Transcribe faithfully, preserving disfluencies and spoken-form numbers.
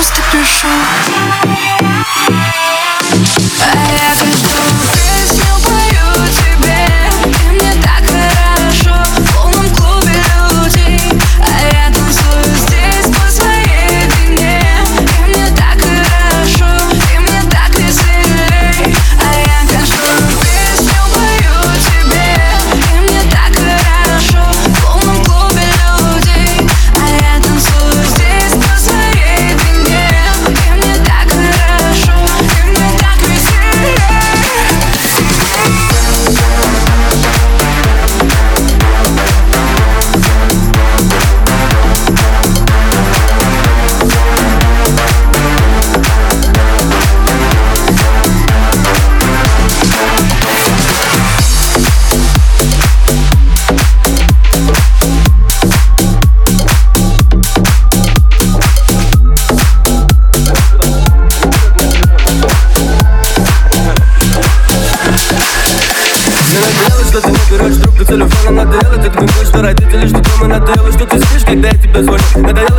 просто пришел. А я каждую песню пою тебе, и мне так хорошо в полном клубе людей. А я танцую здесь по своей вине, и мне так хорошо, и мне так веселей. А я каждую песню пою тебе, и мне так хорошо в полном клубе людей. А я танцую здесь по своей вине, и мне так хорошо, и мне так веселей. Мне надоело, что ты не берешь трубку телефона. Надоело, ты думаешь, что родители, что дома. Надоело, что ты спишь, когда я тебя звоню. Надоело,